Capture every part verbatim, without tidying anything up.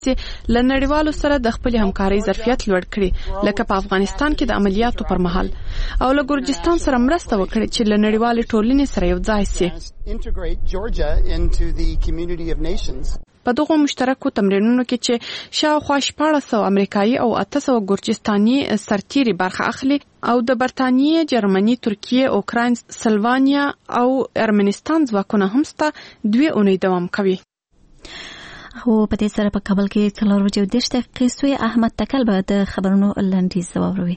له نړیوالو سره د خپل همکارۍ ظرفیت لوړ کړي، لکه په افغانستان کې د عملیاتو پر مهال، او له ګورجستان سره مرسته وکړي چې له نړیوالې ټولنې سره یو ځای شي. په دغو مشترکو تمرینونو کې چې شاوخوا شپاړس سوه امریکایي او اته سوه ګورجستاني سرتیري برخه اخلي او د برتانیې، جرمني، ترکیې، اوکراین، سلوانیا او ارمنستان ځواکونه هم سته دوې اونۍ دوام کوي. او په دې سره په کابل کې څلور بجې دېرش دقیقې سوی احمد تکل به د خبرونو لنډیز واوروي.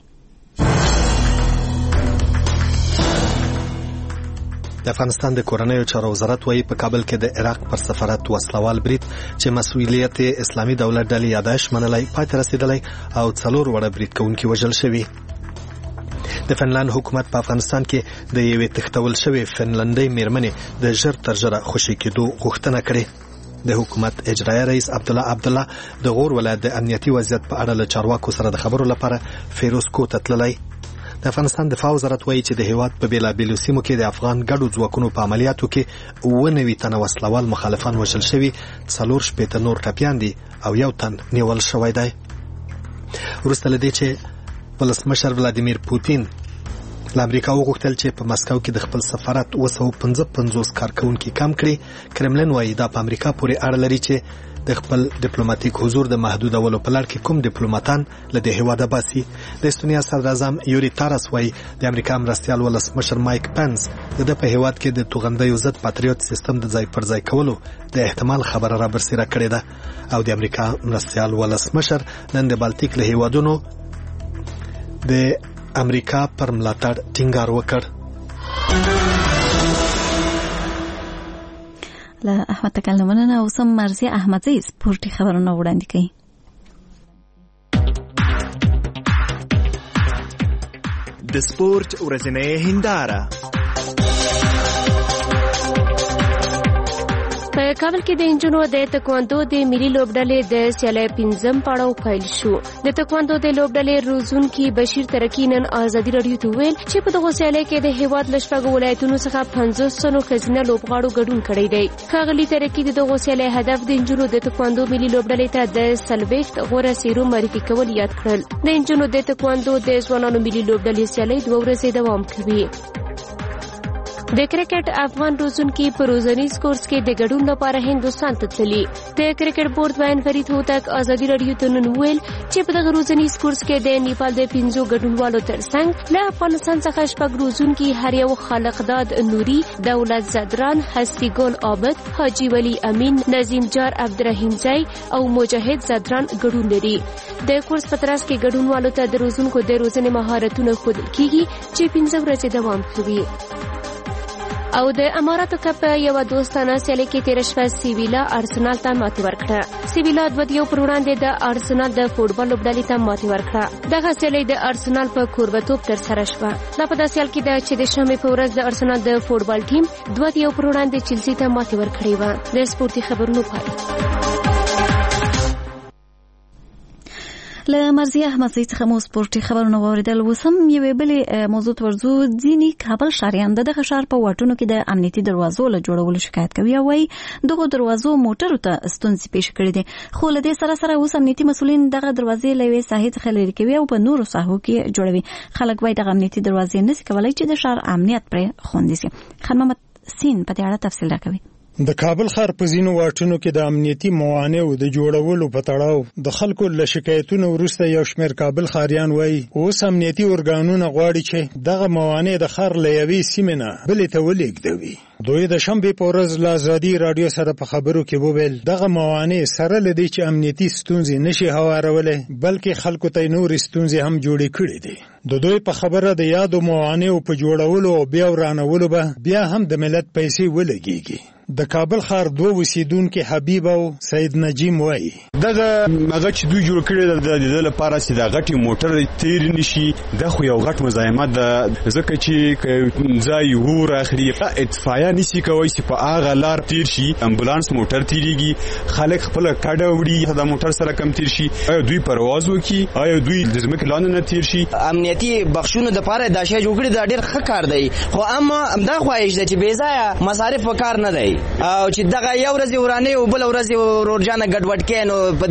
د افغانستان د کورنیو چارو وزارت وايي په کابل کې د عراق پر سفارت وسلوال برید چې مسؤلیت اسلامي دولت ډلې یاداش منلای پاتې رسیدلی او څلور وړه برید کوونکي وژل شوي. د فنلند حکومت په افغانستان کې د یوې تښتول شوې فنلندۍ میرمنې د ژر تر ژره خوشي کېدو غوښتنه کړې. د حکومت اجرایي رئیس عبدالله عبدالله د غور ولایت د امنیتي وضعیت په اړه له چارواکو سره د خبرو لپاره فیروزکو ته تللی. د افغانستان دفاع وزارت وایي چې د هیواد په بیلابیلو سیمو کې د افغان ګډو ځواکونو په عملیاتو کې اووه نوي تنه وسلوال مخالفان وژل شوي، څلور شپېته نور ټپیان دي او یو تن نیول شوی دی. وروسته له دې چې ولسمشر ولادیمیر پوتین له امریکا وغوښتل چې په مسکو کې د خپل سفارت اوه سوه پنځه پنځوس کارکوونکي کم کړي، کرملن وایي دا په امریکا پورې اړه لري چې د خپل ډیپلوماټیک حضور د محدودولو په لړ کې کوم ډیپلوماټان له دې هیواده باسي. د استونیا صدر اعظم یوري تارس وایي د امریکا مرستیال ولسمشر مایک پنس د ده په هیواد کې د توغندیو ضد پاتریوت سیستم د ځای پر ځای کولو د احتمال خبره را برسېره کړې ده، او د امریکا مرستیال ولسمشر نن د بالتیک له هیوادونو د امریکا پر ملاتړ ټینګار وکړ. له احمد تکل مننه. اوس هم مرضیه احمدزی سپورټي خبرونه وړاندې کوي. د سپورټ ورځنۍ هنداره. په کابل کې د انجونو د تکواندو د ملي لوبډلې د سیالۍ پنځم پړاو پیل شو. د تکواندو د لوبډلې روزونکي بشیر ترکی نن ازادي راډیو ته ویل چې په دغه سیالۍ کې د هیواد له شپږو ولایتونو څخه پنځوس تنو ښځینه لوبغاړو ګډون کړی دی. ښاغلي ترکی د دغه سیالۍ هدف د انجونو د تکواندو ملي لوبډلې ته د څلوېښت غوره څېرو معرفي کول یاد کړل. د انجونو د تکواندو د ځوانانو ملي لوبډلې سیالۍ دوه ورځې دوام کوي. د کرکټ افغان روزونکي په روزنیز کورس کې د ګډون لپاره هندوستان ته تللي. د کرکټ بورډ وین فرید هوتک ازادي راډیو ته نن ویل چې په دغه روزنیز کورس کې د نیپال د پنځو ګډونوالو ترڅنګ له افغانستان څخه شپږ روزونکي هر یو خالقداد نوري، دولت زدران، هستی ګل عابد، حاجی ولی امین، نظیم جار عبدالرحیم زئی او مجاهد زدران ګډون لري. د کورس په ترڅ کې ګډونوالو ته د روزونکو د روزنې مهارتونه ښودل کیږي چې پنځه ورځې دوام کوي. او د اماراتو کپ یو دوستانه سیالۍ کې تیر شپه سیویلا ارسنال ته ماتې ورکړه. سیویلا دوه یو پر وړاندې د ارسنال د فوټبال لوبډلې ته ماتې ورکړه. دغه سیالۍ د ارسنال په کوربتوب ترسره شوه. دا په داسې حال کې ده چې د شنبې په ورځ د ارسنال د فوټبال ټیم دوه یو پر وړاندې چلسي ته ماتې ورکړې وه. د سپورتي خبرونو پای. له مرضیه احمدزی څخه مو سپورټي خبرونه واوریدل. اوس هم یوې بلې موضوع ته ورځو. ځینې کابل ښاریان د دغه ښار په واټونو کې د امنیتي دروازو له جوړولو شکایت کوي او وایي دغو دروازو موټرو ته ستونزې پیښ کړې دي. خو له دې سره سره اوس امنیتي مسؤلین دغه دروازې له یوې ساحې څخه لرې کوي او په نورو ساحو کې جوړوي. خلک وایي دغه امنیتي دروازې نشي کولی چې د ښار امنیت پرې خوندي شي. خان محمد سین په دې اړه تفصیل راکوي. د کابل ښار په ځینو واټونو کې د امنیتي موانعو د جوړولو په تړاو د خلکو له شکایتونو وروسته یو شمېر کابل ښاریان وایي اوس امنیتي ارګانونه غواړي چې دغه موانع د ښار له یوې سیمې نه بلې ته ولېږدوي. دوی د شنبې په ورځ له ازادي راډیو سره په خبرو کې وویل دغه موانع سره له دې چې امنیتي ستونزې نشي هوارولی بلکې خلکو ته نورې ستونزې هم جوړې کړې دي. د دوی په خبره د یادو موانعو په جوړولو او بیا ورانولو به بیا هم د ملت پیسې ولګېږي. د کابل ښار دوه اوسیدونکي حبیب او سید نجیم وایي دغه هغه چې دوی جوړ کړي د دې لپاره چې د غټي موټر تیر نشي د خو یو غټ مزاحمت ده ځکه چې ځای ور اخري اطفائیه نشي کوي چې په هغه لار تیر شي. امبولانس موټر تیریږي، خلک خپل کډه وړي د موټر سره کم تیر شي. آیا دوی پرواز وکړي؟ آیا دوی د ځمکې لاندې نه تیر شي؟ امنیتي بخښونو د لپاره دا شی جوړ کړي دا ډېر ښه کار دی، خو اما دا خواهش ده چې بې ځایه مصارف په کار نه دی. او چې دغه یو ورځ ورانه او بل ورځ ورجانه ګډوډ کینو په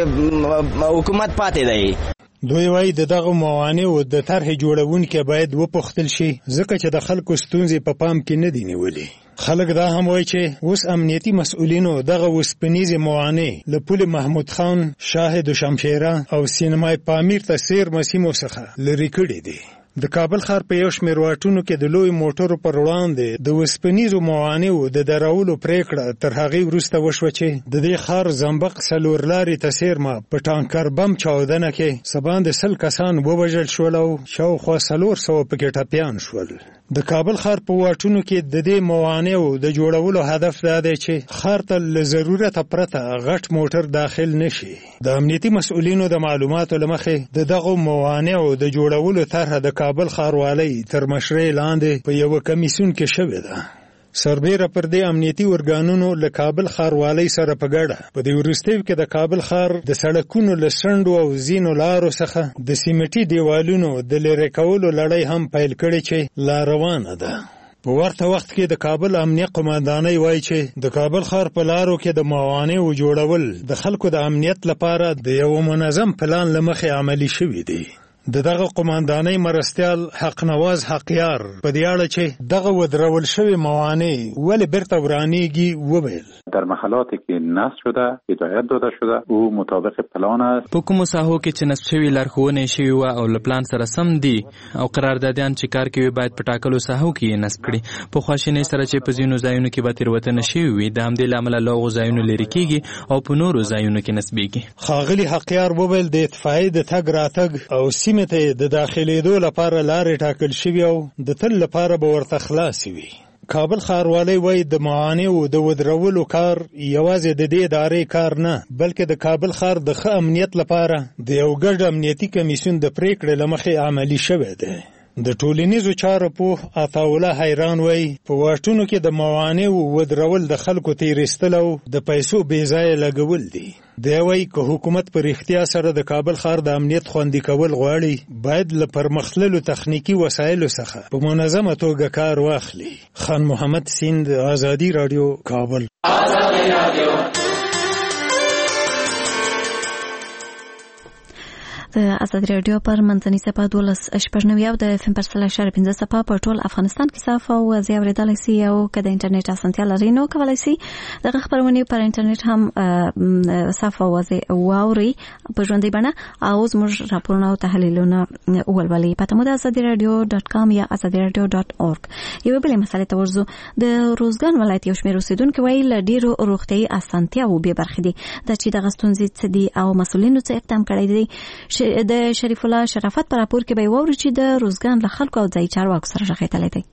دې حکومت پاتې دی. دوی وايي د دغه موانع او د طرح جوړونکو باید وپوښتل شي ځکه چې د خلکو ستونزې په پام کې نه دي نیولې. خلک دا هم وایي چې اوس امنیتي مسؤلینو دغه وسپنیزې موانع له پل محمود خان، شاهد شمشیره او سینمای پامیر ته سیر مسیمو څخه لرې کړي دي. د کابل ښار په یو شمېر واټونو کې د لوی موټرو پر وړاندې د وسپنیزو موانعو د درولو پریکړه تر هغې وروسته وشوه چې د دې ښار زنبق څلور لارې ته څیرمه په ټانکر بم چاودنه کې څه باندې سل کسان ووژل شول او شاوخوا څلور سوه پکې ټپیان شول. د کابل ښار په واټونو کې د دې موانعو د جوړولو هدف دا دی چې ښار ته له ضرورته پرته غټ موټر داخل نشي. د امنیتي مسؤلینو د معلوماتو له مخې د دغو موانعو د جوړولو طرحه د کابل ښاروالۍ تر مشرۍ لاندې په یوه کمیسیون کې شوې ده. سربیره پر دې امنیتي ارګانونو له کابل ښاروالۍ سره په ګډه په دې وروستیو کې د کابل ښار د سړکونو له شنډو او ځینو لارو څخه د سیمټي دیوالونو د لرې کولو لړۍ هم پیل کړې چې لا روانه ده. په ورته وخت کې د کابل امنیه قماندانۍ وایي چې د کابل ښار په لارو کې د موانعو جوړول د خلکو د امنیت لپاره د یو منظم پلان له مخې عملي شوي دي. د دغه قماندانۍ مرستیال حق نواز حقیار په دې اړه چې دغه ودرول شوی موانع ولې بیرته ورانیږي وویل. در محلاتی که نصب شده هدایت داده شده او مطابق پلان است. په کومو ساحو کې چې نصب شوي لارښوونې شوي وه او له پلان سره سم دي او قراردادیان چې کار کوي باید په ټاکلو ساحو کې یې نصب کړي. په خواشینۍ سره چې په ځینو ځایونو کې به تېروتنه شوي وي د همدې له امله له هغو ځایونو لرې کېږي او په نورو ځایونو کې نصبېږي. ښاغلي حقیار وویل د اتفاقیې د تګ راتګ او سیمې ته د داخلېدو لپاره لارې ټاکل شوي او د تل لپاره به ورته خلاصې وي. کابل ښاروالۍ وایي د معانیو د ودرولو کار یوازې د دې ادارې کار نه بلکې د کابل ښار د ښه امنیت لپاره د یو ګډ امنیتي کمیسیون د پریکړې له مخې عملي شوی دی. د ټولنیزو چارو پوه عطاالله حیران وایي په واټونو کې د موانعو ودرول د خلکو تیریستل او د پیسو بې ځایه لګول دي. دی وایي که حکومت په رښتیا سره د کابل ښار د امنیت خوندي کول غواړي باید له پرمختللو تخنیکي وسایلو څخه په منظمه توګه کار واخلي. خان محمد سیند، آزادي راډیو، کابل. آزادي راډیو د آزادي راډیو پر منځنۍ صفحه دولس شپږ نوي او د اف ام پر سل اشاره پنځه صفحه په ټول افغانستان کې صاف او واضح اورېدلی سي او که د انټرنیټ اسانتیا لرئ نو کولی سي دغه خپرونې پر انټرنیټ هم صاف او واضح واورئ په ژوندۍ بڼه او زموږ راپورونه او تحلیلونه ولولئ. پته مو د آزادي راډیو ډاټ کام یا آزادي راډیو ډاټ اورګ. یوې بلې مسئلې ته ورځو. د روزګان ولایت یو شمېر اوسېدونکي وایي له ډېرو روغتیایي اسانتیاوو بې برخې دي. دا چې دغه ستونزې څه دي او مسؤلینو څه اقدام کړی دی. د شریف الله شرافت پر راپور کې به ووري چې د روزګان له خلکو او ځایي چارواکو سره راغېدلی دی.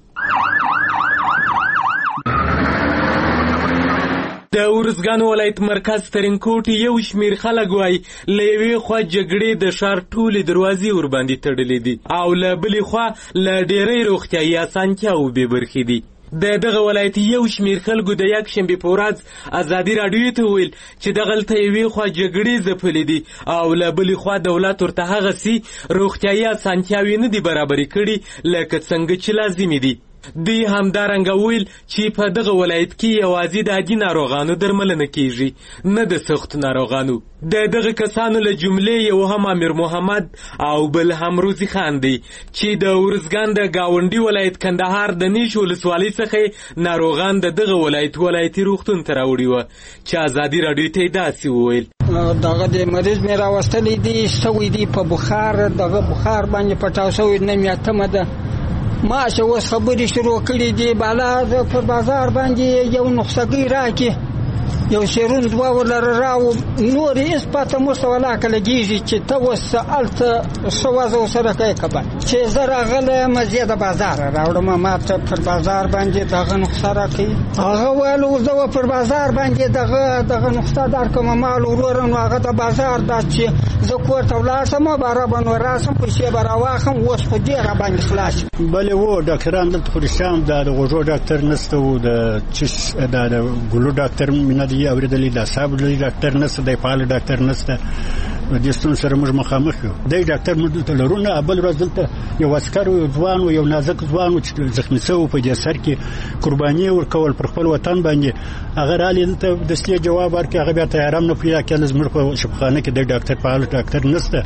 د ارزګان ولایت مرکز ترینکوټ یو شمیر خلک وایي له یوې خوا جګړې د ښار ټولې دروازې ورباندې تړلې دي او له بلې خوا له ډېرۍ روغتیایي اسانتیاوو بې برخې دي. د دغه ولایت یو شمیر خلکو د یکشنبې په ورځ ازادي راډیو ته ویل چې دغلته یوې خوا جګړې ځپلې دي او له بلې خوا دولت ورته هغسې روغتیایي اسانتیاوې نه دي برابرې کړي لکه څنګه چې لازمې دي. دوی همدارنګه ویل چې په دغه ولایت کې یوازې د عادي ناروغانو درملنه کیږي نه د سختو ناروغانو. د دغه کسانو له جملې یو هم امیر محمد او بل هم روزي خان دی چې د ارزګان د گاونډي ولایت کندهار د نیش ولسوالۍ څخه ناروغان د دغه ولایت ولایتي روغتون ته راوړي وه چې ازادي راډیو ته یې داسې وویل دغه د مریض مې راوستلی دي سوی دي په بخار دغه بخار باندې پټاو سوی نیم یاتمه ده ماشه اوس خبرې شروع کړي دي بالا پر بازار باندې یو نسخګۍ راکړي یو سیرون دوه ولره راو نورې هېڅ پته موږ ته ولاکه لګېږي چې ته اوس هلته څه وضع ورسره کوې که بد چې زه راغلی یم زه د بازاره راوړم ما ته پر بازار باندې دغه نسخه راکوي هغه ویل اوس زه پر بازار باندې دغه دغه نسخه درکړم مال وروره نو هغه د بازار دا چې زه کور ته ولاړ شم باره به نو راسم پیسې به راواخلم اوس خو دې راباندې خلاص بلې و ډاکټران دلته خو رښتیا دا د غوږو ډاکټر نشته و د چش دا د ګلو ډاکټر مې نه دی اورېدلی د اعصابو ډاکټر نشته دی فعال ډاکټر نشته د ستون سره موږ مخامخ یو د ډاکټر موږ دلته لرونه بل ورځ دلته یو عسکر یو ځوان یو نازک ځوان چې زخمی شو په دې سر کې قرباني ورکول پر خپل وطن باندې هغه رالي دلته د سې جواب ورکړي هغه بیا تیارم نه پیدا کړل زموږ په شپخانه کې د ډاکټر په حال ډاکټر نشته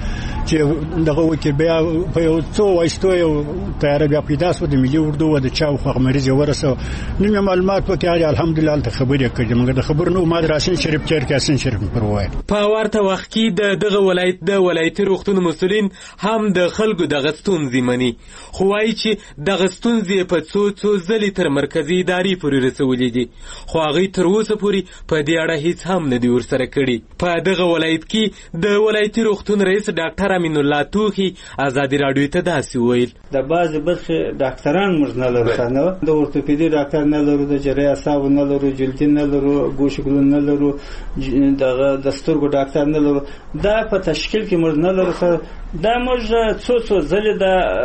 چې دغه وکیل بیا په یو څو وایستو یو تیار بیا پیدا شو د ملي اردو و د چا خو مریض ورسو نن معلومات پکې الحمدلله ته خبرې کړې موږ د خبر نو ما راشن شریف چیر کې اسن شریف پر وای په ورته وخت کې د دغه ولایت د ولایتي روغتون مسؤلین هم د خلکو د غستونځي مني خو وايي چې د غستونځي په څو څو ځلې تر مرکزی ادارې پورې رسولې دي خو هغه تر اوسه پورې په دې اړه هیڅ هم نه دی ورسره کړي په دغه ولایت کې د ولایتي روغتون رئیس ډاکټر امین الله توخي ازادي راډیو ته داسې ویل د بعض برخې ډاکټران موږ نه لرو څنګه د اورتوپیدي ډاکټر نه لرو د جراحي اعصاب نه لرو جلدي نه لرو ګوشګل نه لرو دغه د سترګو ډاکټر نه لرو دا په تشکیل کې موږ نه لرو دا موږ څو څو ځلې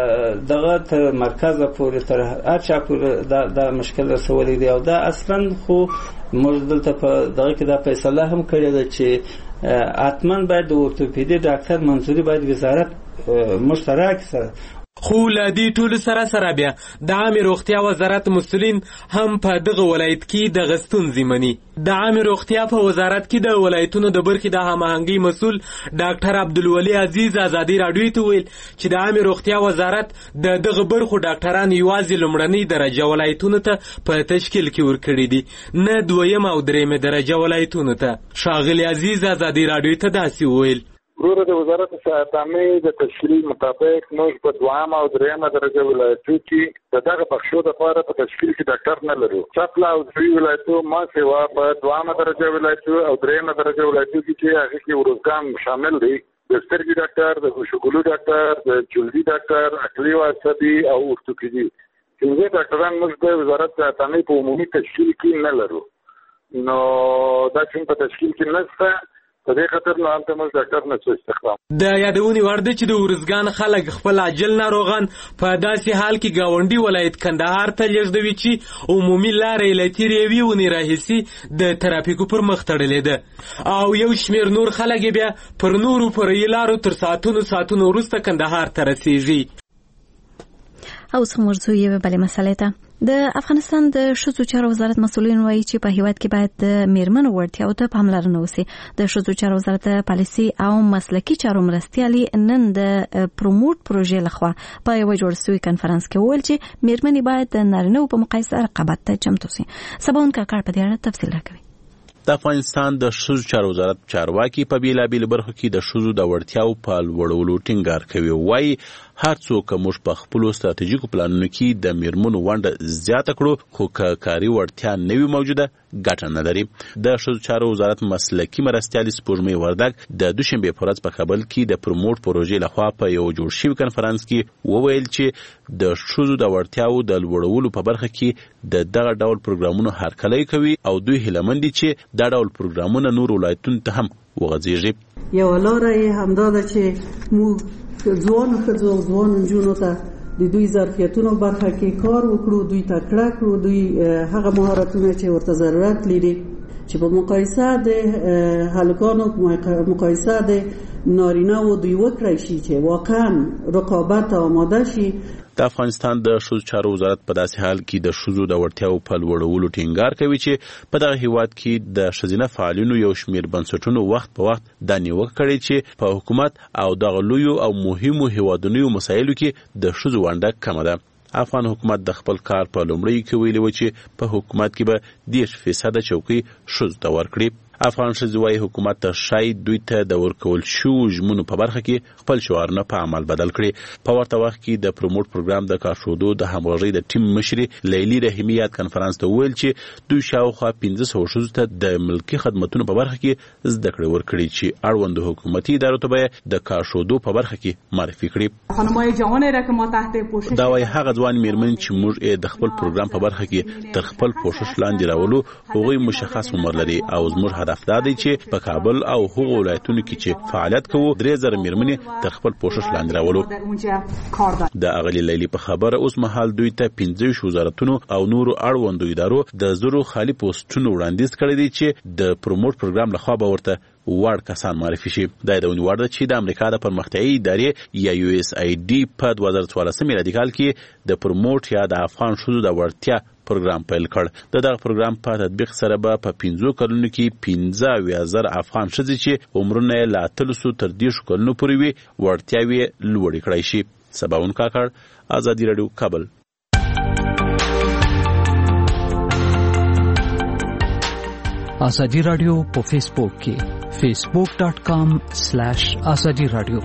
د دغه تر مرکز پورې تر اچا پورې دا د مشکل رسولې دی او دا اصلا خو موږ دلته په دغه کې دا فیصله هم کړې ده چې اتمن باید د اورتوپیدي ډاکټر منظوري باید وزارت مشترک سره خو له دې ټولو سره سره بیا د عامې روغتیا وزارت مسؤلین هم په دغه ولایت کې د غستونځي مني د عامې روغتیا په وزارت کې د ولایتونو د برخې د هماهنګۍ مسؤل ډاکټر عبدالولي عزیز ازادي راډیو ته ویل چې د عامې روغتیا وزارت د دغه برخو ډاکټران یوازې لومړنۍ درجه ولایتونو ته په تشکیل کې ورکړي دي نه دویم او درېیمه درجه ولایتونو ته ښاغلي عزیز ازادي راډیو ته داسې ویل وروره د وزارت صحتامې د تشکیل مطابق موږ په دوامه او درېیمه درجه ولایتو کې د دغه بخشو دپاره په تشکیل کې ډاکټر نه لرو چپله او درې ولایتو ما سیوا په دوامه درجه ولایتو او درېیمه درجه ولایتو کې چې هغې کې ورزګان شامل دی د سترګې ډاکټر د ګوشګلو ډاکټر د جلدي ډاکټر عقلي او عصبي او اورتوپیدي پنځه ډاکټران موږ د وزارت صحتامې په عمومي تشکیل کې نه لرو نو دا چې په تشکیل کې نشته په دې خاطر نو هلته موږ ډاکټر نه استخدام د یادونې وړ ده چې د ارزګان خلک خپل عاجل ناروغان په داسې حال کې ګاونډي ولایت کندهار ته لیږدوي چې عمومي لاره یې له تېرې یوې اونۍ راهیسې د ترافیکو پر مخ تړلې ده او یو شمېر نور خلک بیا پر نورو فرعي لارو تر ساعتونو ساعتونو وروسته کندهار ته رسېږي. اوس هم ورځو یوې بلې مسئلې ته. د افغانستان د ښځو چارو وزارت مسؤلین وایي چې په هیواد کې باید د میرمنو وړتیاو ته پاملرنه وشي. د ښځو چارو وزارت پالیسي او مسلکي چارو مرستیالي نن د پروموټ پروژې لخوا په یوه جوړ شوي کنفرانس کې وویل چې میرمنې باید د نارینه‌وو په مقایسه رقابت ته چمتو شي. سباون کاکړ په دې اړه تفصیل راکوي. د افغانستان د ښځو چارو وزارت چارواکي په بیلابیلو برخو کې د ښځو د وړتیاو په لوړولو ټینګار کوي. وایي هر څوک موږ په خپلو ستراتیژیکو پلانونو کې د میرمنو ونډه زیاته کړو خو که کاري وړتیا نه وي موجوده ګټه نه لري. د ښځو چارو وزارت مسلکي مرستیالي سپوږمۍ وردګ د دوشنبې په ورځ په کابل کې د پروموټ پروژې لخوا په یو جوړ شوي کنفرانس کې وویل چې د ښځو د وړتیاو د لوړولو په برخه کې د دغه ډول پروګرامونو هرکلی کوي او دوی هیلهمند دي چې دا ډول پروګرامونه نور ولایتونو ته هم وغځېږي. یوه لاره یې همدا ده چې موږ ځوانو ښځو او ځوانو نجونو ته د دوی ظرفیتونو برخه کې کار وکړو، دوی تکړه کړو، دوی هغه مهارتونه چې ورته ضرورت لري چې په مقایسه د هلکانو مقایسه د نارینه‌وو دوی وکړای شي چې واقعا رقابت آماده شي. د افغانستان د ښځو چارو وزارت په داسې حال کې د ښځو د وړتیاو په لوړولو ټینګار کوي چې په دغه هیواد کې د ښځینه فعالینو یو شمېر بنسټونو وخت په وخت دا نیوکه کړې چې په حکومت او دغه لویو او مهمو هیوادونو مسایلو کې د ښځو ونډه کمه ده. افغان حکومت د خپل کار په لومړیو کې ویلي و چې په حکومت کې به دېرش فیصده چوکۍ ښځو ته ورکړي. افغان ښځې وایي حکومت ته ښایي دوی ته د ورکول شویو ژمنو په برخه کې خپل شعارونه په عمل بدل کړي. په ورته وخت کې د پروموټ پروګرام د کارښودو د همغږۍ د ټیم مشرې لیلی رحیمي یاد کنفرانس ته وویل چې دوی شاوخوا پنځه سوه ښځو ته د ملکي خدمتونو په برخه کې زده کړې ورکړي چې اړوندو حکومتي ادارو ته به د کارښودو په برخه کې معرفي کړي. خانم‌های جوانی را که ما تحت پوشش دا وایي هغه ځوان میرمنې چې موږ یې د خپل پروګرام په برخه کې تر خپل پوشش لاندې راولو هغوی مشخص عمر لري او زموږ هدف دا دی چې په کابل او هغو ولایتونو کې چې فعالیت کوو درې زره میرمنې تر خپل پوشش لاندې راولو. د اغلې لیلی په خبره اوس مهال دوی ته پنځه ویشت وزارتونو او نورو اړوندو ادارو د زرو خالي پوسټونو وړاندیز کړی دی چې د پروموټ پروګرام لخوا به ورته وړ کسان معرفي شي. دا د ونی وړ چې د امریکا د پرمختیایي ادارې یا یو اس ای ډي په دوه زره څوارلس میلادي کال کې د پروموټ یا د افغان ښځو د وړتیا پروګرام پیل کړ. د دغه پروګرام په تطبیق سره به په پنځو کلونو کې پنځه اویا زره افغان ښځې چې عمرونه یې له اتلسو تر دېرشو کلونو پورې وي وړتیاوې لوړې کړی شي. سباون کاکړ، ازادي راډیو، کابل. ازادي راډیو په فیسبوک کې فیسبوک ډاٹ کام سلیش ازادي راډیو.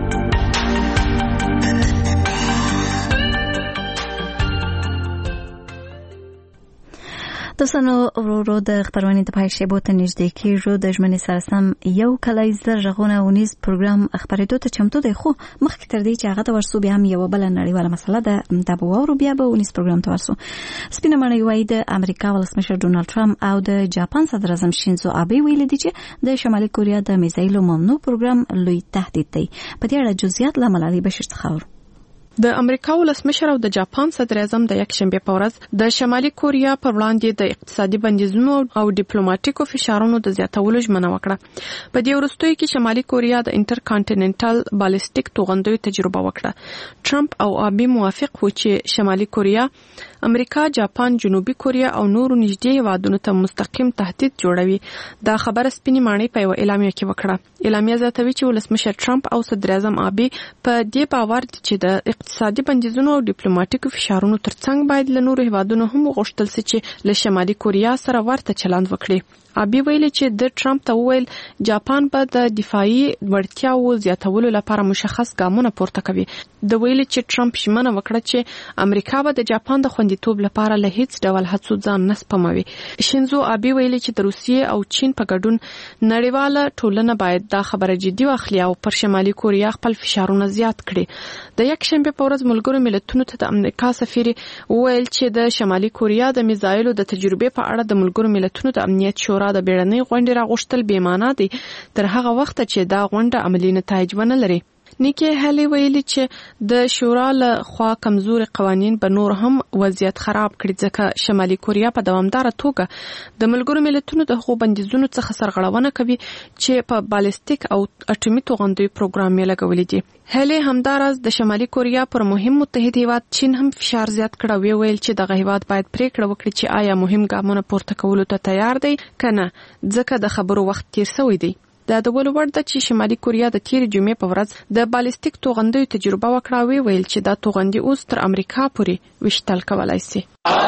دوستانو ورو د خبرونې د پای شیبو ته نږدې کېږو. د ژمنې سره سم یو کلی زر غږونه ونیز پروګرام خبرېدو ته چمتو دی، خو مخکې تر دې چې هغه ته ورسو بیا هم یوه بله نړیواله مسله ده، دا به واورو. بیا به ونیز پروګرام ته ورسو. سپینه ماڼۍ وایي د امریکا ولسمشر ډونالډ ټرمپ او د جاپان صدراعظم شینزو آبې ویلي دي چې د شمالي کوریا د میزایلو ممنوع پروګرام لوی تهدید دی. په دې اړه جزئیات له ملالۍ بشیر څخه اورو. د امریکا ولسمشر او د جاپان صدراعظم د یکشنبه په ورځ د شمالي کوریا پر وړاندې د اقتصادي بندیزونو او ډیپلوماټیکو فشارونو د زیاتولو ژمنه وکړه. په دې وروستیو کې شمالي کوریا د انټر کانټیننټل بالستیک توغندیو تجربه وکړه. ټرمپ او آبي موافق و چې شمالي کوریا، امریکا، جاپان، جنوبي کوریا او نورو نږدې هیوادونو ته مستقیم تهدید جوړوي. دا خبره سپینې ماڼۍ په یو اعلامیه کې وکړه. اعلامیه زیاتوي چې ولسمشر ټرمپ او صدراعظم آبي په دې باور دي چې د اقتصادي بندیزونو او ډیپلوماټیکو فشارونو ترڅنګ باید له نورو هیوادونو هم وغوښتل شي چې له شمالي کوریا سره ورته چلند وکړي. آبي ویلي چې د ټرمپ ته وویل جاپان به د دفاعي وړتیاو زیاتولو لپاره مشخص ګامونه پورته کوي. د ویلي چې ټرمپ ژمنه وکړه چې امریکا به د جاپان د خوندیتوب لپاره له هیڅ ډول هڅو ځان نه سپموي. شینزو آبي ویلي چې د روسیې او چین په ګډون نړیواله ټولنه باید دا خبره جدي واخلي او پر شمالي کوریا خپل فشارونه زیات کړي. د یکشنبه په ورځ ملګرو ملتونو ته د امریکا سفیر وویل چې د شمالي کوریا د میزایلو د تجربې په اړه د ملګرو ملتونو د امنیت شورا د بیړنۍ غونډې راغوښتل بې معنا دي تر هغه وخته چې دا غونډه عملي نتایج ونه لري. نیکی هلی ویلي چې د شورا له خوا کمزوري قوانین به نور هم وضعیت خراب کړي، ځکه شمالي کوریا په دوامداره توګه د ملګرو ملتونو د هغو بندیزونو څخه سرغړونه کوي چې په بالستیک او اټومي توغندیو پروګرام یې لګولي دي. هلی همداراز د شمالي کوریا پر مهم متحد هیواد چین هم فشار زیات کړ او ویل چې دغه هیواد باید پریکړه وکړي چې آیا مهم ګامونه پورته کولو ته تیار دی کنه، ځکه د خبرو وخت تیر شوی دی. دا د ول وړ د چې شمالي کوریا د تیر جمعې په ورځ د بالستیک توغندیو تجربه وکړه او ویل چې دا توغندي اوس تر امریکا پورې وشتل کولای شي.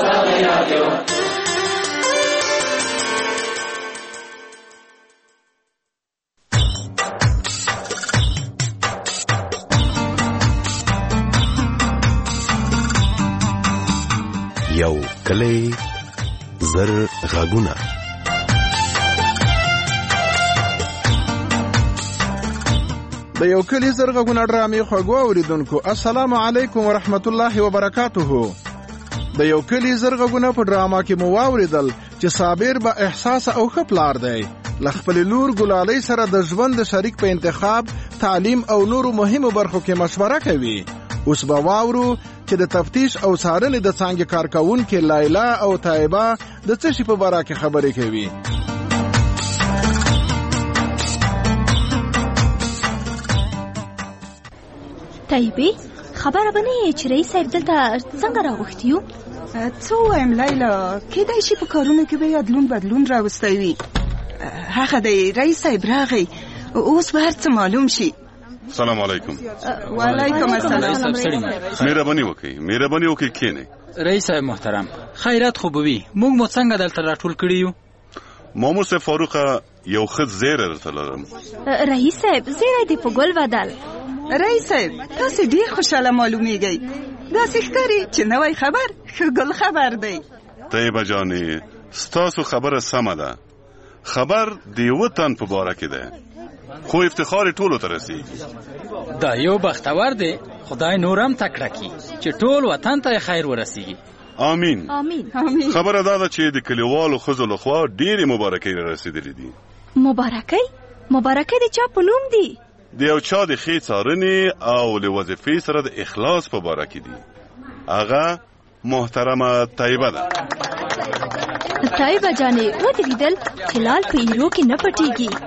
یو کلی زر غږونه. د یو کلی زر غږونه ډرامې خوږو اوریدونکو السلام علیکم ورحمت الله وبرکاته. د یو کلی زر غږونه په ډراما کې مو واوریدل چې صابر به احساس او ښه پلار دی له خپل لور ګلالۍ سره د ژوند د شریک په انتخاب، تعلیم او نورو مهمو برخو کې مشوره کوي. اوس به واورو چې د تفتیش او څارنې د څانګې کارکوونکې لایلا او طیبه د څه شي په باره کې خبرې کوي. طیبه خبره به نه یې چې رئیس صاحب دلته څنګه راغوښتي یو؟ څه ووایم لیلا، کیدای شي په کارونو کې به یې ادلون بدلون راوستی وي. هغه دی رئیس صاحب راغی، اوس به هر څه معلوم شي. سلام علیکم. وعلیکم السلام. مهرباني وکړئ مهرباني وکړئ کینئ. رئیس صاحب محترم، خیرات خو به وي، موږ مو څنګه دلته راټول کړي یو؟ مامور صاحب فاروقه یو ښه زیری درته لرم. رئیس صاحب زیری دې په ګل بدل. رئیس صاحب تاسو ډیر خوشاله معلومیږئ، داسې ښکاري چې نوی خبر ښه ګل خبر دی. طیبه جانې ستاسو خبره سمه ده، خبر د یوه تن په باره کې ده، خو افتخار ټولو ته رسیږي. دا یو بختور دی، خدای نورم تکړه کړي چې ټول وطن ته خیر ورسیږي. آمین. آمین. خبره دا ده چې د کلیوالو ښځو لخوا ډېرې مبارکۍ را رسېدلې دي. مبارکۍ؟ مبارکۍ د چا په نوم دي؟ د یو چا د ښې څارنې او له وظیفې سره د اخلاص په باره کې دي. هغه محترمه طیبه ده. طیبه جانې ودرېدل چې لال په ایرو کې نه پټېږي.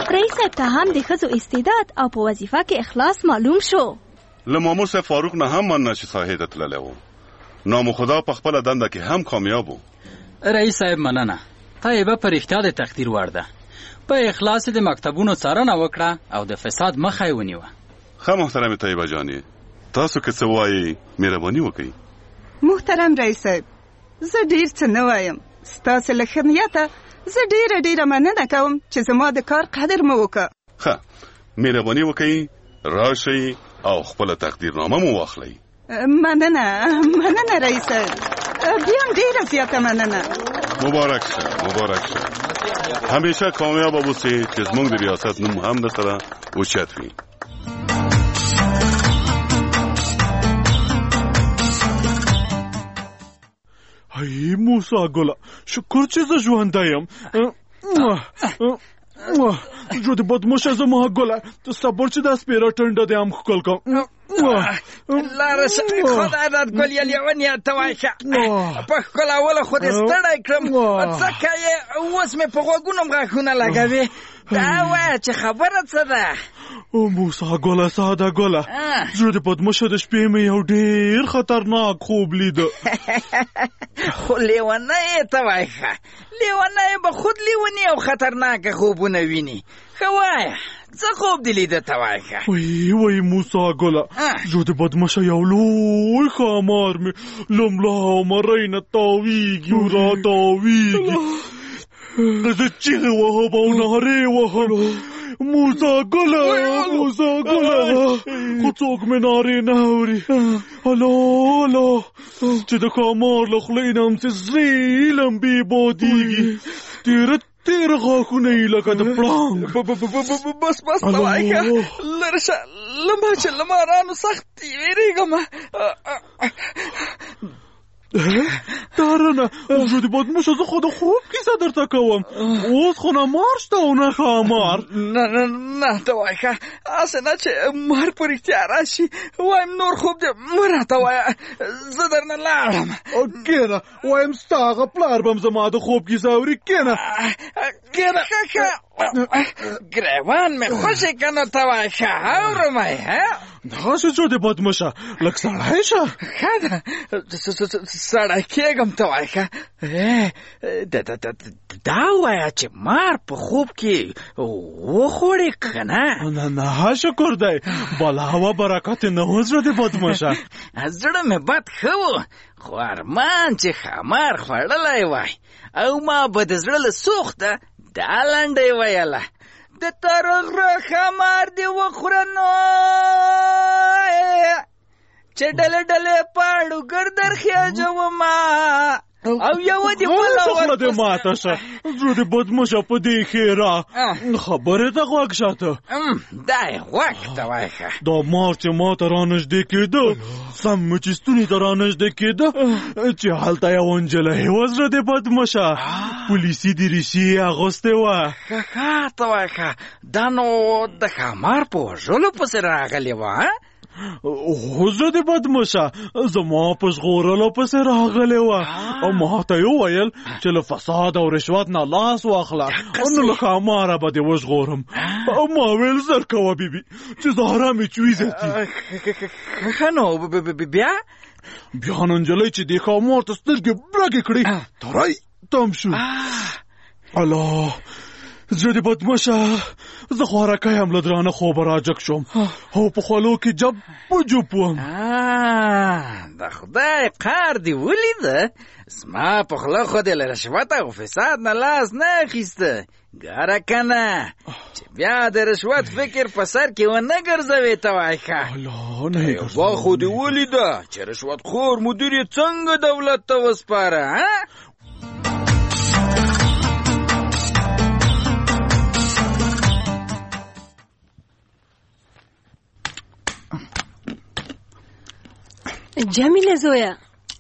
رئیس صاحب ته هم د ښځو استعداد او په وظیفه کې اخلاص معلوم شو. له مامور صاحب فاروق نه هم مننه چې ساحې ته تللی و. نام خدا په خپله دنده کې هم کامیاب و. رئیس صاحب مننه. طیبه په رښتیا د تقدیر وړ ده. په اخلاص د مکتبونو څارنه وکړه او د فساد مخه یې ونیوه. ښه محترم طیبه جانې، تاسو که څه وایئ مهرباني وکړئ. محترم رئیس صاحب، زه ډیر څه نه وایم. ستاسو له ښه نیته زه ډیره ډیره مننه کوم چې زما د کار قدر مو وکړه. ښه، مهرباني وکړئ، راشئ او خپله تقدیرنامه مو واخلئ. مننه مننه رئیس صاحب، بیا هم ډیره زیاته مننه. مبارک شه مبارک شه. همیشه کامیاب اوسئ چې زموږ د ریاست نوم هم درسره اوچت وي. ای موسی ګله، شکر چې زه ژوندی یم. جو د بدموشه زما ګله، ته صبر چې دا سپېره ټنډه دې هم ښکل کړم. لاره خدای داد ګل یې لیونیه ته وایه په ښکلولو خو دې ستړی کړم، ځکه یې اوس مې په غوږونو غاښونه لګوي. دا وایه چې خبره څه ده؟ او موسی ګله، ساده ګله، زړه د بدموشه د شپې مې یو ډېر خطرناک خوب لیده. خو لیونی ته وایه، لیونی به خود لیونی او خطرناکه خوبونه ویني. ښه وایه څه خوب دې لیده ته وایه؟ وی وی موسی ګله، زړه د بدموشه یو لوی ښامار مې له ملا او مرۍ نه تاویږي او را تاویږي. زه چیغې وهم او نارې وهم. موسی ګله موسی ګله، خو څوک مې نارې نه اوري. الله الله، چې د ښامار له خولې نه همسې سرې لمبې بادېږي، تېره تېره غاښونه یې لکه د پړانګ. بس بس ته وایه، لرې شه له ما چې له مارانو سخت وېرېږم. دارنه، زه د بدموشه زه خو د خوب کیسه درته کوم. اوس خو نه مار شته او نه ښامار. نه نه نه ته وایه، هسې نه چې مار په رښتیا راشي. وایم نور خوب دې مه راته وایه، زه درنه لاړم. کېنه، وایم ستا هغه پلار به هم زما د خوب کیسه اوري. کېنه کېنه. ګریوان مې خوشې که نه ته وایه، اورم یې. دغسې څو د بدموشه، لږ سړی شه. ښه ده، سړی کېږم ته وایه. دا وایه چې مار په خوب کې وخوړې که نه؟ نه نه، شکر دی، بلا و برکت نه و زړه د بدموشه. زړه مې بد ښه و، خو ارمان چې ښامار خوړلی وای او ما به د زړه له سوخته دا لنډۍ ویله: د تره غره ښامار دې وخوره نو چې ډلې ډلې پاړو ګردر خېجومه او یو دې بله خوله دې ماته شه. زړه د بدموشه په دې ښېرا خبرې ته غوږ شاته. دا یې غوږ ته وایه. دا مار چې ما ته رانږدې کېده، سم مې چې ستوني ته رانږدې کېده چې هلته یوه نجلۍ وه. زړه د بدموشه پولیسي دریشي یې اغوستې وه. ښه ښه ته وایه، دا نو د ښامار په وژلو پسې راغلې وه؟ هو، زه د بدموشه زما په ژغورلو پسې راغلې وه او ما ته یې وویل چې له فساد او رشوت نه لاس واخله، نو له ښاماره به دې وژغورم. او ما ویل زر کوه بیبي چې زهره مې چوي زیاتي. ښه نو بیا؟ بیا نو نجلۍ چې دې ښامار ته سترګې برګې کړې، تری تم شو. الله، زړه د بدموشه، زه خوارکی هم له درانه خوبه راجګ شوم او په خولو کې جب جوب وم. د خدای قهر دې ولیده؟ زما په خوله خو دې له رشوت او فساد نه لاس نه اخیسته. ګاره که نه چې بیا د رشوت فکر په سر کې ونه ګرځوې ته وایه. یوه خو دې ولیده چې رشوت خور مدیر یې څنګه دولت ته وسپاره. جمیله زویا.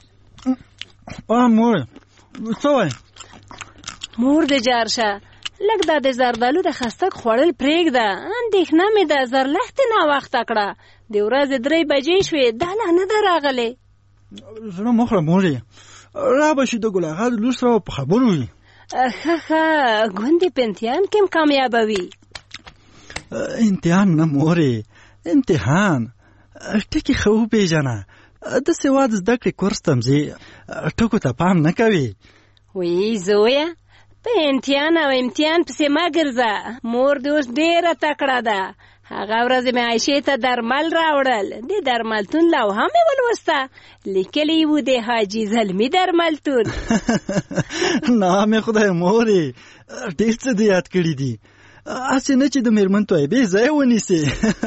مور څه وایي؟ مور دې جار شه، لږ دا د زردالو د خستک خوړل پرېږده. اندېښنه مې د زرلښتې ناوخته کړه، د ورځې درې بجې شوې، دا لا نه ده راغلې. زړه مه خوره مورې، را به شي د ګل اغا د لور سره په خبرو وي. ښه ښه، ګوندې په امتحان کې هم کامیابه وي. امتحان نه مورې، امتحان. ټکي ښه وپېژنه. د سواد زده کړې کورس ته ځې، ټکو ته پام نه کوې. وی زویه، په امتحان او امتحان پسې مه ګرځه. مور دې اوس ډېره تکړه ده. هغه ورځ مې عایشې ته درمل راوړل، د درملتون لوحه مې ولوسته، لیکلي وو د حاجي زلمي درملتون. نامې خدای مورې، ډېر څه دې یاد کړي دي. هسې نه چې د مېرمن تویبې ځای ونیسې.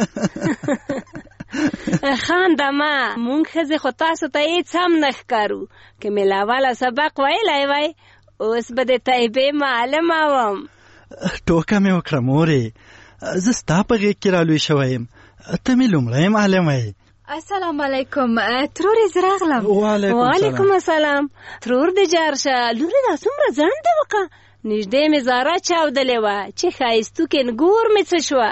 خانده ما، مونږ ښځې خو تاسو ته هېڅ هم نه ښکارو. که مې له اوله سبق ویلی وای، اوس به د طیبې معلمه وم. ټوکه مې وکړه مورې، زه ستا په غېږ کې رالوی شوی یم، ته مې لومړی معلمه یې. السلام علیکم. ترورې زه راغلم. وعلیکم السلام. ترور دې جار شه. لورې دا څومره ځنډه وکړه، نږدې مې زاره چاودلې وه چې ښایستوکې نګور مې څه شوه.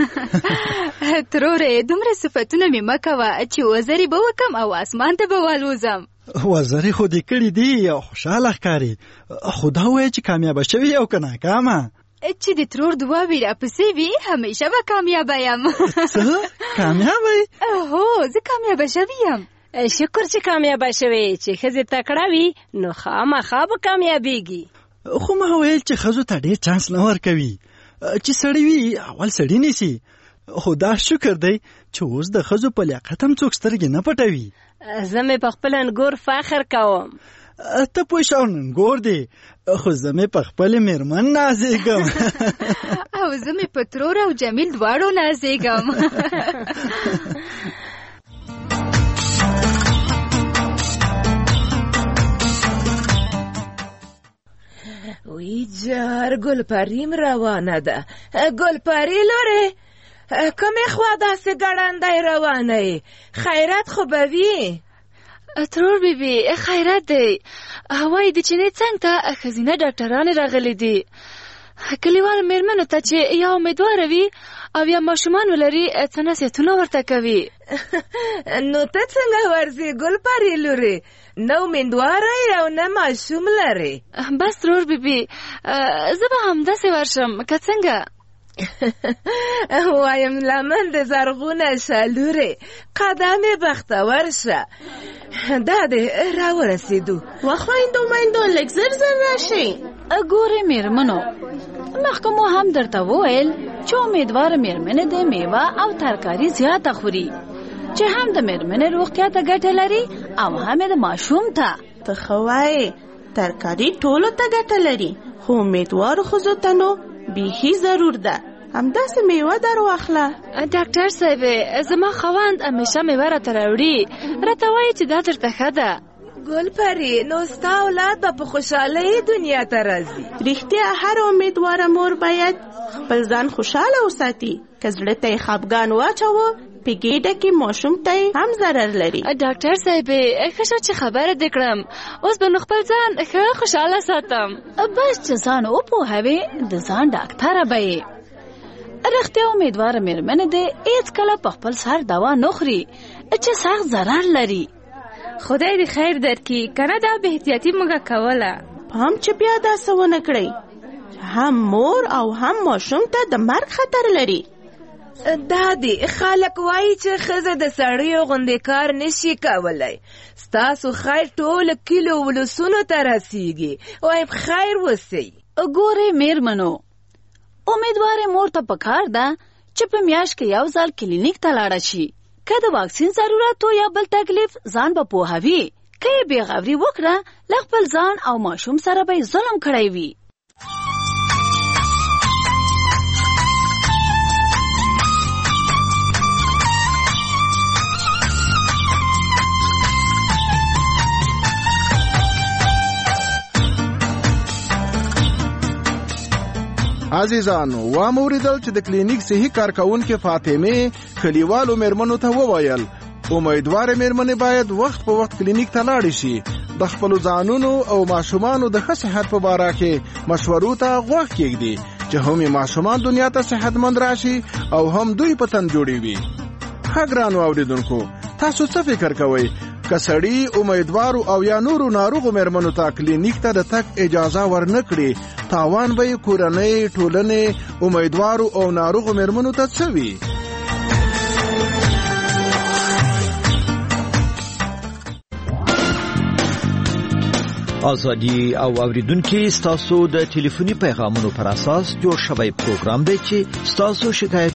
ترورې دومره صفتونه مې مه کوه چې وزرې به وکم او اسمان ته به والوزم. وزرې خو دې کړي دي او خوشحاله ښکاري، خو دا وایه چې کامیابه شوې او که ناکامه؟ چې د ترور دعاوې راپسې وي همیشه به کامیابه یم. څه کامیابه یې؟ هو زه کامیابه شوې یم. شکر چې کامیابه شوې. چې ښځې تکړه وي نو خامخا به کامیابېږي. خو ما ویل چې ښځو ته ډېر چانس نه ورکوي، چې سړی وي اول سړی نیسي. خو دا شکر دی چې اوس د ښځو په لیاقت هم څوک سترګې نه پټوي. زه مې په خپل انګور فخر کوم. ته پوه شو انګور دی، خو زه مې په خپلې مېرمن نازېږم. او زه مې په ترور او جمیل دواړو نازېږم. وی جار ګلپریم روانه ده. ګلپری لورې، کومې خوا داسې ګړندی روانه یې؟ خیرات خو به وي؟ ترور بیبي خیرات دی. وایي د چینې څنګ ته ښځینه ډاکټرانې راغلي دي. کلیوالو مېرمنو ته چې یا امیدواره وي او یا ماشومان ولري څه نصیحتونه ورته کوي. نو ته څنګه ورځې ګلپري لورې؟ نه امیندواره یې او نه ماشوم لرې؟ بس ترور بیبي زه به همداسې ورشم که څنګه. وایم لمن د زرغونه شه لورې، قدم بختور شه. دا دې راورسېدو. وخویندو میندو لږ زر زر راشئ. ګورې مېرمنو، مخکې مو هم درته وویل چې امیدواره مېرمنې د میوه او ترکاري زیاته خوري، چې هم د مېرمنې روغتیا ته ګټه لري او هم د ماشوم ته. ته ښه وایې، ترکاري ټولو ته ګټه لري، خو امیدوارو ښځو ته نو بیخي ضرور ده. همداسې میوه در واخله. ډاکټر صاحب، زما خاوند همیشه میوه راته راوړي، راته وایي چې دا درته ښه ده. ګلپري، نو ستا اولاد به په خوشحالۍ دنیا ته راځي. رښتیا هر امیدواره مور باید خپل ځان خوشحاله وساتي. که زړه ته یې خفګان واچوه په ګېډه کې ماشوم ته هم ضرر لري. ډاکټر صاحب ښه شو چې خبره دې کړم، اوس به نو خپل ځان ښه خوشحاله ساتم. بس چې ځان وپوهوې د ځان ډاکټره به یې. رښتیا امیدواره مېرمنې دې هېڅ کله په خپل سر دوا نه خوري چې سخت ضرر لري. خدای دې خیر درکړي، کنه دا بې احتیاطي موږ کوله. پام چې بیا داسې ونه کړئ، هم مور او هم ماشوم ته د مرګ خطر لري. دا دی خلک وایي چې ښځه د سړیو غوندې کار نشي کولی. ستاسو خیر ټول کلو ولسونو ته رسیږي. وایم خیر وسئ. ګورې مېرمنو، امیدواره مور ته پکار ده چې په میاشت کې یو ځل کلینیک ته لاړه شي. که د واکسین ضرورت و یا بل تکلیف ځان به پوهوي. که یې بېغوري وکړه له خپل ځان او ماشوم سره به یې ظلم کړی وي. عزیزانو، واموریدل چې د کلینیک صحي کارکونکو فاطمه کلیوالو مېرمنو ته وویل امیدواره مېرمنې باید وخت په وخت کلینیک ته لاړې شي، د خپلو ځانونو او ماشومانو د ښه صحت په باره کې مشورو ته غوږ کېږدي چې هم یې ماشومان دنیا ته صحتمند راشي او هم دوی په تن جوړې وي. ښه ګرانو اورېدونکو، تاسو څه فکر کوئ؟ که سړي امیدوارو او یا نورو ناروغو مېرمنو ته کلینیک ته د تګ اجازه ورنه کړي، تاوان به کورنۍ ټولنې امیدوارو او ناروغو مېرمنو ته څه وي؟ ازادي او اوریدونکو ستاسو د ټلیفوني پیغامونو پر اساس جوړ شوی پروګرام دی چې ستاسو شکایت